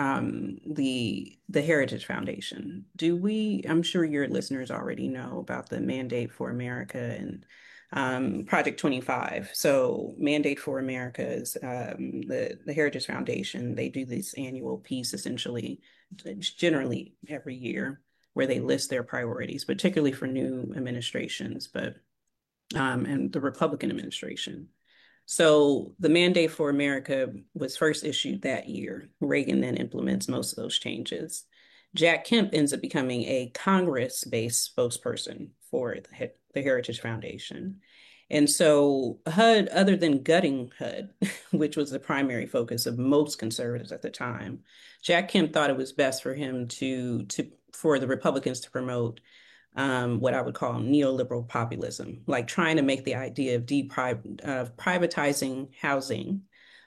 the Heritage Foundation. I'm sure your listeners already know about the Mandate for America and Project 25. So Mandate for America is the Heritage Foundation. They do this annual piece essentially, generally every year, where they list their priorities, particularly for new administrations, but and the Republican administration. So the Mandate for America was first issued that year. Reagan then implements most of those changes. Jack Kemp ends up becoming a Congress-based spokesperson for the Heritage Foundation. And so HUD, other than gutting HUD, which was the primary focus of most conservatives at the time, Jack Kemp thought it was best for him for the Republicans to promote what I would call neoliberal populism, like trying to make the idea of privatizing housing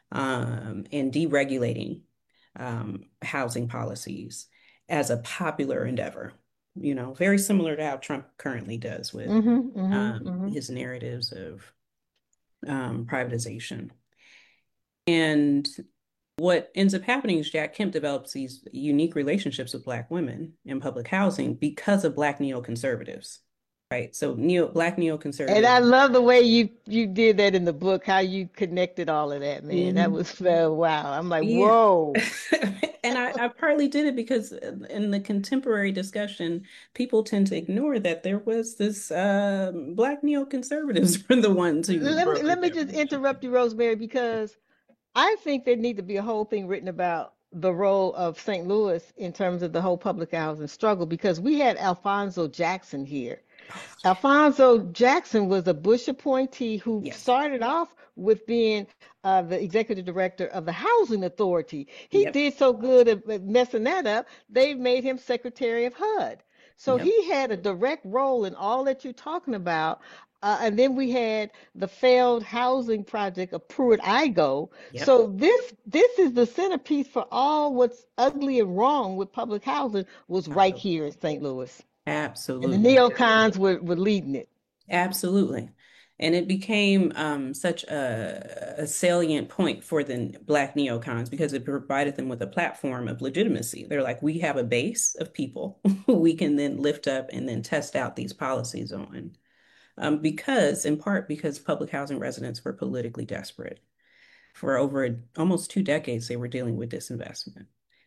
and deregulating housing policies as a popular endeavor. Very similar to how Trump currently does with Hmm. Hmm. Hmm. his narratives of privatization. And what ends up happening is Jack Kemp develops these unique relationships with Black women in public housing because of Black neoconservatives, right? So Black And neoconservatives. I love the way you did that in the book, how you connected all of that, man. That Mhm. was wow. I'm like, Yeah. whoa. And I partly did it because in the contemporary discussion, people tend to ignore that there was this Black neoconservatives were the ones who Let brokered me that just relationship. interrupt you, Rosemary, because I think there need to be a whole thing written about the role of St. Louis in terms of the whole public housing struggle, because we had Alfonso Jackson here. Oh, yeah. Alfonso Jackson was a Bush appointee who Yes. started off with being the executive director of the Housing Authority. He Yep. did so good at messing that up, they made him Secretary of HUD. So Yep. he had a direct role in all that you're talking about. And then we had the failed housing project of Pruitt-Igoe. Yep. So this is the centerpiece for all what's ugly and wrong with public housing was right Absolutely. here in St. Louis. And the Absolutely. neocons were leading it. Absolutely. And it became such a salient point for the Black neocons because it provided them with a platform of legitimacy. They're like, we have a base of people who we can then lift up and then test out these policies on. In part, because public housing residents were politically desperate. For over almost 2 decades, they were dealing with disinvestment.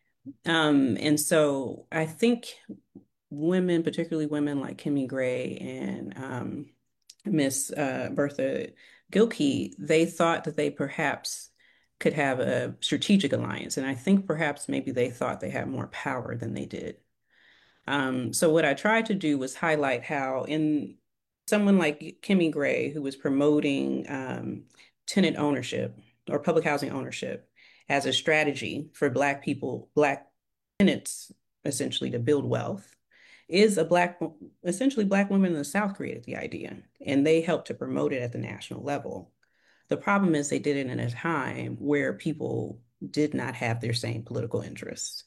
And so I think women, particularly women like Kimmy Gray and Miss Bertha Gilkey, they thought that they perhaps could have a strategic alliance. And I think perhaps maybe they thought they had more power than they did. So what I tried to do was highlight how in someone like Kimmy Gray, who was promoting tenant ownership or public housing ownership as a strategy for Black people, Black tenants, essentially to build wealth, is a essentially Black women in the South created the idea, and they helped to promote it at the national level. The problem is they did it in a time where people did not have their same political interests.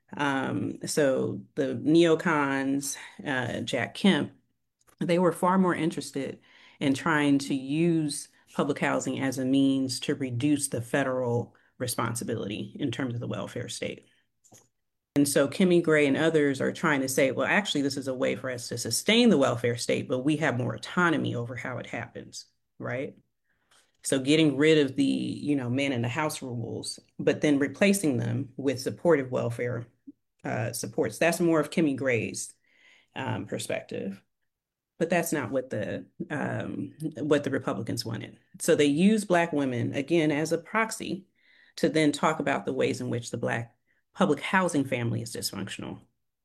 So the neocons, Jack Kemp, they were far more interested in trying to use public housing as a means to reduce the federal responsibility in terms of the welfare state. And so Kimmy Gray and others are trying to say, well, actually, this is a way for us to sustain the welfare state, but we have more autonomy over how it happens, right? So getting rid of the, man in the house rules, but then replacing them with supportive welfare supports. That's more of Kimmy Gray's perspective, but that's not what the Republicans wanted. So they use Black women again as a proxy to then talk about the ways in which the Black public housing family is dysfunctional.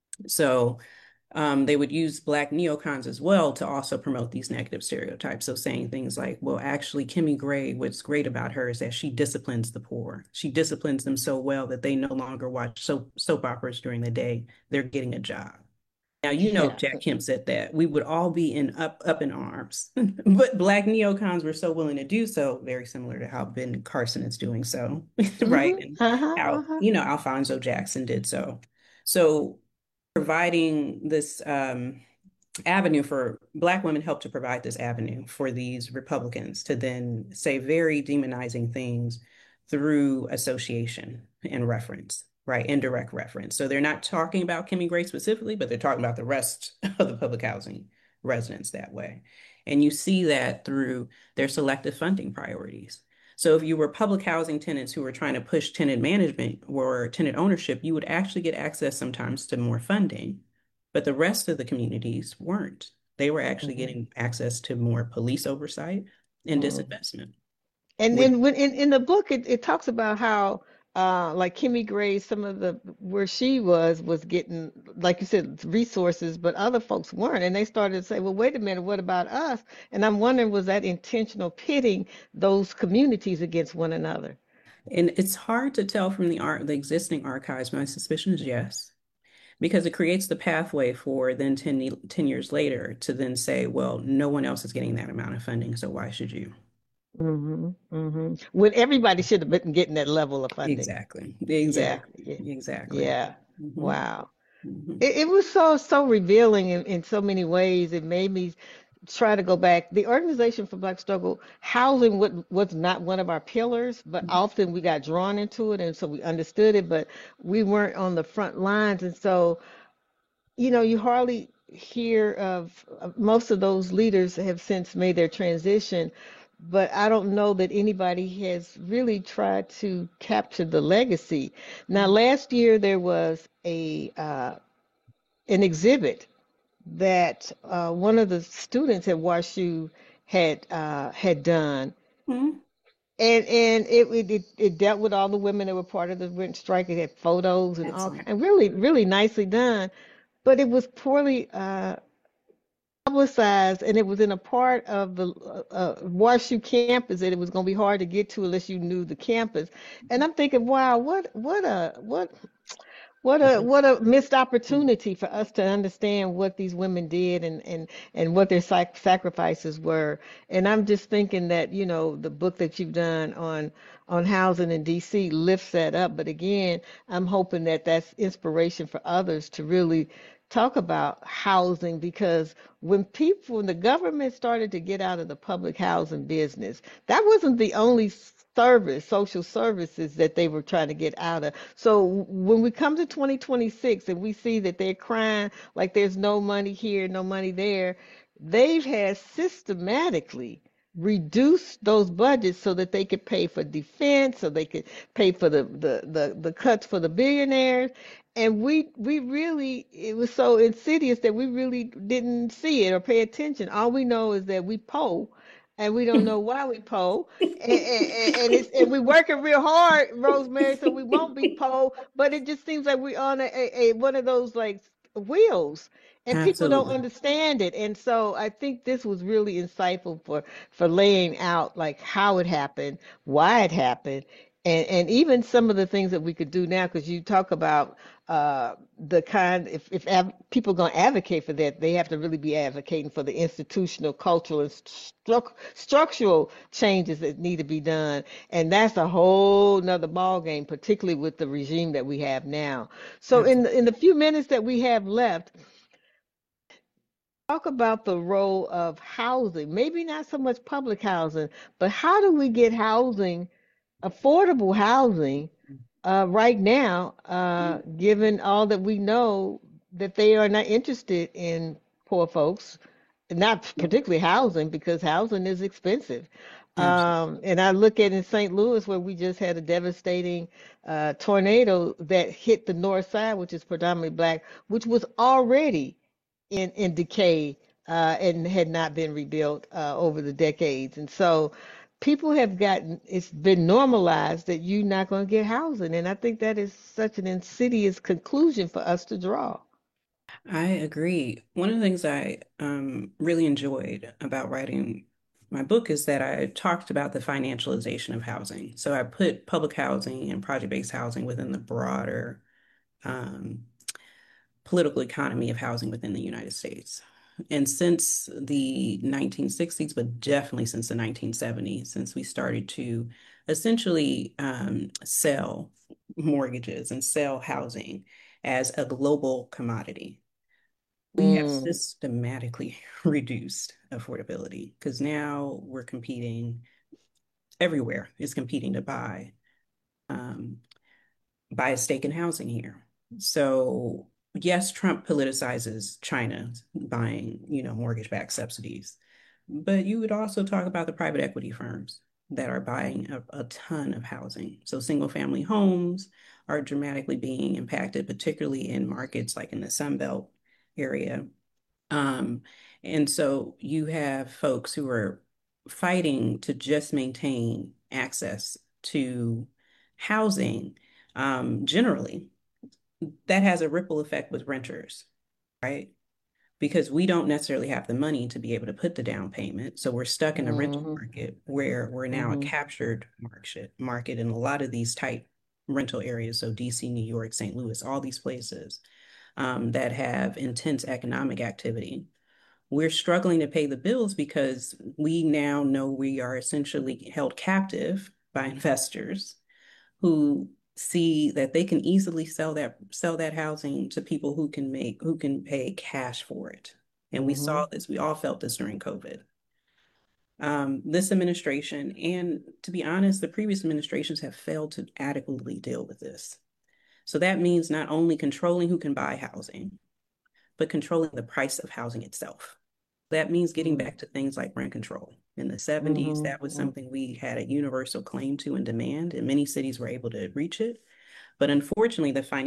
So they would use Black neocons as well to also promote these negative stereotypes. So saying things like, well, actually, Kimmy Gray, what's great about her is that she disciplines the poor. She disciplines them so well that they no longer watch soap operas during the day. They're getting a job. Now, Yeah. Jack Kemp said that we would all be up in arms, but Black neocons were so willing to do so, very similar to how Ben Carson is doing so, right? And how, Alfonso Jackson did so. So providing this avenue for Black women helped to provide this avenue for these Republicans to then say very demonizing things through association and reference, right? Indirect reference. So they're not talking about Kimmy Gray specifically, but they're talking about the rest of the public housing residents that way. And you see that through their selective funding priorities. So if you were public housing tenants who were trying to push tenant management or tenant ownership, you would actually get access sometimes to more funding, but the rest of the communities weren't. They were actually getting access to more police oversight and disinvestment. And Which, then when in the book it talks about how like Kimmy Gray, some of the where she was getting, like you said, resources, but other folks weren't. And they started to say, well, wait a minute, what about us? And I'm wondering, was that intentional pitting those communities against one another? and it's hard to tell from the existing archives. My suspicion is yes, because it creates the pathway for then 10 years later to then say, well, no one else is getting that amount of funding, so why should you? When everybody should have been getting that level of funding. Exactly. Yeah, Exactly. yeah, Exactly. yeah. Hmm. Wow. Hmm. It was so revealing in so many ways. It made me try to go back. The Organization for Black Struggle, housing was not one of our pillars, but often we got drawn into it, and so we understood it, but we weren't on the front lines. And so, you hardly hear of most of those leaders have since made their transition, but I don't know that anybody has really tried to capture the legacy. Now, last year there was a an exhibit that one of the students at WashU had done, Hmm. and it dealt with all the women that were part of the rent strike. It had photos and all Excellent. kind, really really nicely done, but it was poorly publicized, and it was in a part of the WashU campus that it was going to be hard to get to unless you knew the campus. And I'm thinking, wow, what a missed opportunity for us to understand what these women did and what their sacrifices were. And I'm just thinking that, the book that you've done on housing in DC lifts that up. But again, I'm hoping that that's inspiration for others to really talk about housing, because when the government started to get out of the public housing business, that wasn't the only social services that they were trying to get out of. So when we come to 2026 and we see that they're crying like there's no money here, no money there, they've had systematically reduced those budgets so that they could pay for defense, so they could pay for the cuts for the billionaires. And we really, it was so insidious that we really didn't see it or pay attention. All we know is that we poor, and we don't know why we poor. And we working real hard, Rosemary, so we won't be poor. But it just seems like we're on a one of those like wheels, and people don't Absolutely. understand it. And so I think this was really insightful for laying out like how it happened, why it happened, and even some of the things that we could do now. Because you talk about the kind, if people going to advocate for that, they have to really be advocating for the institutional, cultural, and structural changes that need to be done. And that's a whole nother ball game, particularly with the regime that we have now. So Absolutely. in the few minutes that we have left, talk about the role of housing. Maybe not so much public housing, but how do we get housing, affordable housing, right now, given all that we know that they are not interested in poor folks, not particularly housing, because housing is expensive. Absolutely. And I look at in St. Louis where we just had a devastating tornado that hit the north side, which is predominantly black, which was already in decay and had not been rebuilt over the decades. And so people have gotten, it's been normalized that you're not going to get housing. And I think that is such an insidious conclusion for us to draw. I agree. One of the things I really enjoyed about writing my book is that I talked about the financialization of housing. So I put public housing and project-based housing within the broader um, political economy of housing within the United States. And since the 1960s, but definitely since the 1970s, since we started to essentially sell mortgages and sell housing as a global commodity, we have Mm, systematically reduced affordability because now we're competing everywhere is competing to um, buy a stake in housing here. So yes, Trump politicizes China buying, mortgage-backed subsidies, but you would also talk about the private equity firms that are buying a ton of housing. So single-family homes are dramatically being impacted, particularly in markets like in the Sun Belt area. Um, and so you have folks who are fighting to just maintain access to housing, generally. That has a ripple effect with renters, right? Because we don't necessarily have the money to be able to put the down payment. So we're stuck in a rental hmm market where we're now a hmm captured market in a lot of these tight rental areas. So DC, New York, St. Louis, all these places that have intense economic activity. We're struggling to pay the bills because we now know we are essentially held captive by investors who see that they can easily sell that housing to people who can pay cash for it. And we hmm saw this, we all felt this during COVID. This administration, and to be honest, the previous administrations have failed to adequately deal with this. So that means not only controlling who can buy housing, but controlling the price of housing itself. That means getting back to things like rent control. In the 70s, that was hmm something we had a universal claim to and demand, and many cities were able to reach it. But unfortunately,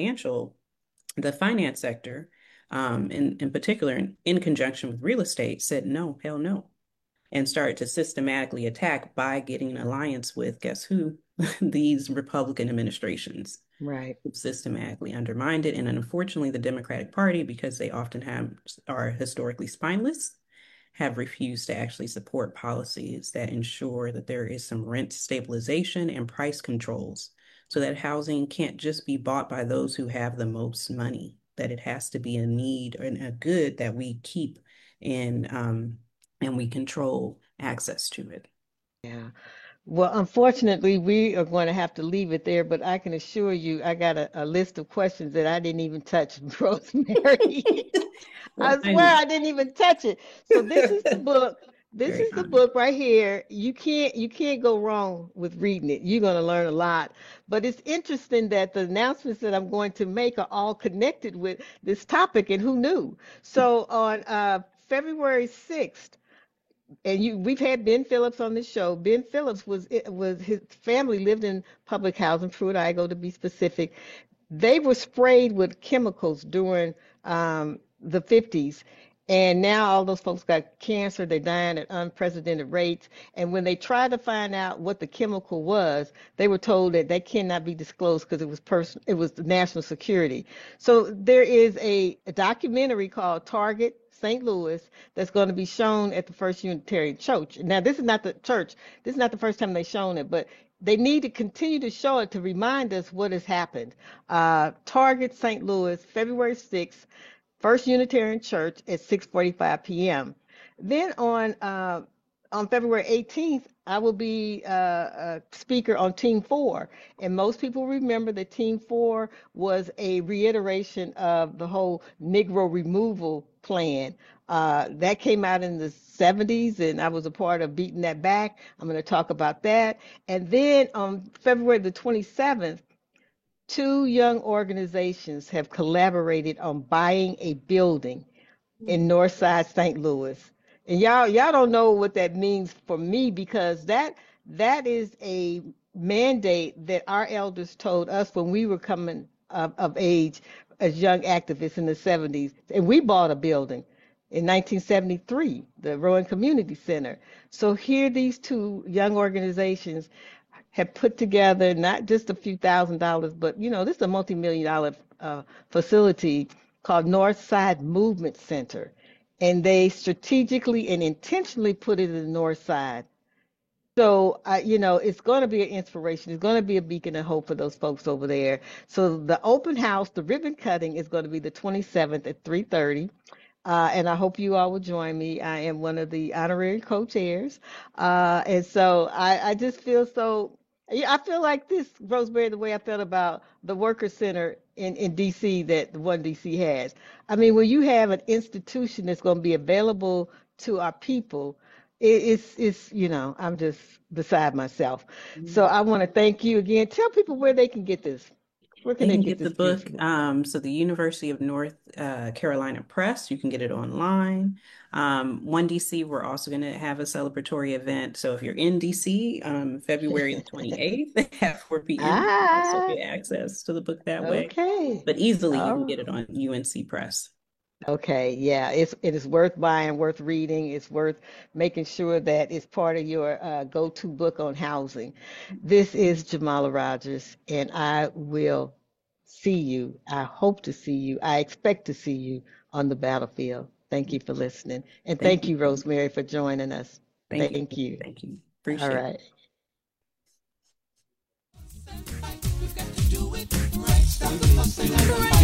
the finance sector, in particular, in conjunction with real estate, said no, hell no, and started to systematically attack by getting an alliance with, guess who? These Republican administrations Right. systematically undermined it. And unfortunately, the Democratic Party, because they often are historically spineless, have refused to actually support policies that ensure that there is some rent stabilization and price controls so that housing can't just be bought by those who have the most money, that it has to be a need and a good that we keep in and we control access to it. Yeah. Well, unfortunately, we are going to have to leave it there, but I can assure you, I got a list of questions that I didn't even touch, Rosemary. Well, I swear I didn't even touch it. So this is the book. This very is the kind. book right here. You can't go wrong with reading it. You're going to learn a lot. But it's interesting that the announcements that I'm going to make are all connected with this topic, and who knew? So on February 6th, and we've had Ben Phillips on the show. Ben Phillips was his family lived in public housing, Pruitt-Igoe to be specific. They were sprayed with chemicals during the 50s, And now all those folks got cancer. They're dying at unprecedented rates. And when they tried to find out what the chemical was, they were told that that cannot be disclosed because it was national security. So there is a documentary called Target St. Louis that's going to be shown at the First Unitarian Church. Now, this is not the church. This is not the first time they've shown it, but they need to continue to show it to remind us what has happened. Target St. Louis, February 6th. First Unitarian Church at 6:45 p.m. Then on February 18th, I will be a speaker on Team 4. And most people remember that Team 4 was a reiteration of the whole Negro removal plan. That came out in the 70s, and I was a part of beating that back. I'm going to talk about that. And then on February the 27th, two young organizations have collaborated on buying a building in Northside St. Louis. And y'all don't know what that means for me, because that is a mandate that our elders told us when we were coming of age as young activists in the 70s. And we bought a building in 1973, the Rowan Community Center. So here these two young organizations have put together not just a few $1,000s, but this is a multi-million-dollar facility called Northside Movement Center, and they strategically and intentionally put it in the North Side. So it's going to be an inspiration. It's going to be a beacon of hope for those folks over there. So the open house, the ribbon cutting, is going to be the 27th at 3:30. And I hope you all will join me. I am one of the honorary co-chairs. And so I just feel so. I feel like this, Rosemary, the way I felt about the Worker Center in D.C. that the one D.C. has. I mean, when you have an institution that's going to be available to our people, it's I'm just beside myself. So I want to thank you again. Tell people where they can get this. Where can they get the this book? beautiful- So the University of North Carolina Press, you can get it online. One DC, we're also going to have a celebratory event. So if you're in DC, February the 28th at 4 p.m., you can also get access to the book that way. Okay. But easily you All can get it on UNC Press. Okay, yeah, it is worth buying, worth reading. It's worth making sure that it's part of your go-to book on housing. This is Jamala Rogers, and I will see you. I hope to see you. I expect to see you on the battlefield. Thank you for listening. And thank you, Rosemary, for joining us. Thank you. Thank you. Appreciate All it. right. You got to do it right. Stop the fussing and the